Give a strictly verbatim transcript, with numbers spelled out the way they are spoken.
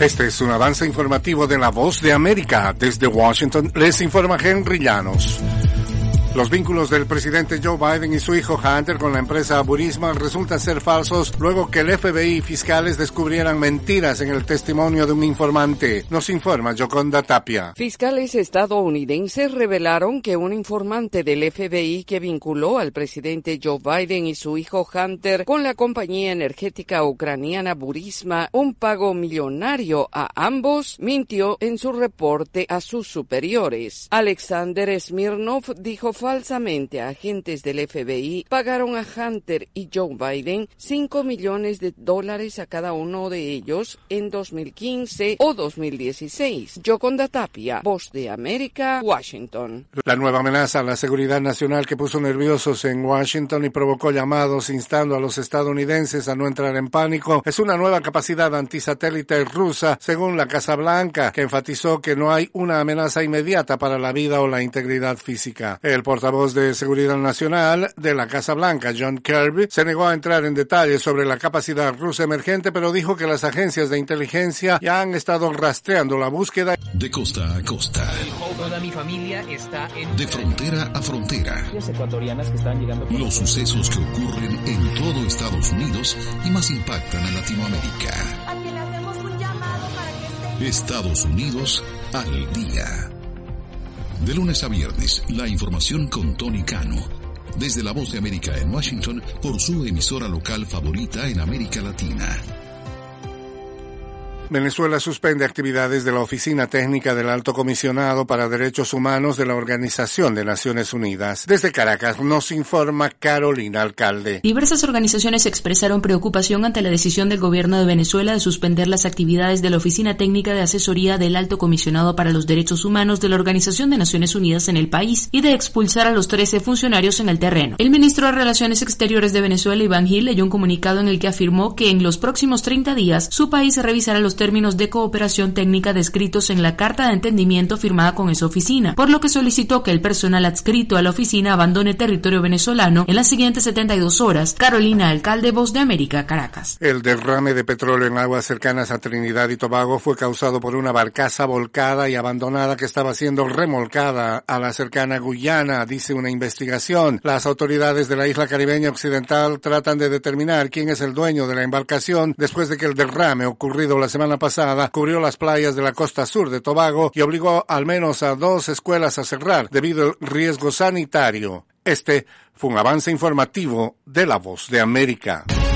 Este es un avance informativo de La Voz de América. Desde Washington les informa Henry Llanos. Los vínculos del presidente Joe Biden y su hijo Hunter con la empresa Burisma resultan ser falsos luego que el F B I y fiscales descubrieran mentiras en el testimonio de un informante. Nos informa Yoconda Tapia. Fiscales estadounidenses revelaron que un informante del F B I que vinculó al presidente Joe Biden y su hijo Hunter con la compañía energética ucraniana Burisma, un pago millonario a ambos, mintió en su reporte a sus superiores. Alexander Smirnov dijo falsamente a agentes del F B I pagaron a Hunter y Joe Biden cinco millones de dólares a cada uno de ellos en dos mil quince o dos mil dieciséis. Yoconda Tapia, Voz de América, Washington. La nueva amenaza a la seguridad nacional que puso nerviosos en Washington y provocó llamados instando a los estadounidenses a no entrar en pánico es una nueva capacidad antisatélite rusa, según la Casa Blanca, que enfatizó que no hay una amenaza inmediata para la vida o la integridad física. El portavoz de Seguridad Nacional de la Casa Blanca, John Kirby, se negó a entrar en detalles sobre la capacidad rusa emergente, pero dijo que las agencias de inteligencia ya han estado rastreando la búsqueda. De costa a costa. Toda mi familia está en... De frontera a frontera. Las ecuatorianas que están llegando... Por... Los sucesos que ocurren en todo Estados Unidos y más impactan a Latinoamérica. A quien le hacemos un llamado para que esté... Estados Unidos al día. De lunes a viernes, la información con Tony Cano. Desde La Voz de América en Washington, por su emisora local favorita en América Latina. Venezuela suspende actividades de la Oficina Técnica del Alto Comisionado para Derechos Humanos de la Organización de Naciones Unidas. Desde Caracas nos informa Carolina Alcalde. Diversas organizaciones expresaron preocupación ante la decisión del gobierno de Venezuela de suspender las actividades de la Oficina Técnica de Asesoría del Alto Comisionado para los Derechos Humanos de la Organización de Naciones Unidas en el país y de expulsar a los trece funcionarios en el terreno. El ministro de Relaciones Exteriores de Venezuela, Iván Gil, leyó un comunicado en el que afirmó que en los próximos treinta días su país revisará los términos de cooperación técnica descritos en la carta de entendimiento firmada con esa oficina, por lo que solicitó que el personal adscrito a la oficina abandone territorio venezolano en las siguientes setenta y dos horas. Carolina Alcalde, Voz de América, Caracas. El derrame de petróleo en aguas cercanas a Trinidad y Tobago fue causado por una barcaza volcada y abandonada que estaba siendo remolcada a la cercana Guyana, dice una investigación. Las autoridades de la isla caribeña occidental tratan de determinar quién es el dueño de la embarcación después de que el derrame ocurrido la semana pasada cubrió las playas de la costa sur de Tobago y obligó al menos a dos escuelas a cerrar debido al riesgo sanitario. Este fue un avance informativo de La Voz de América.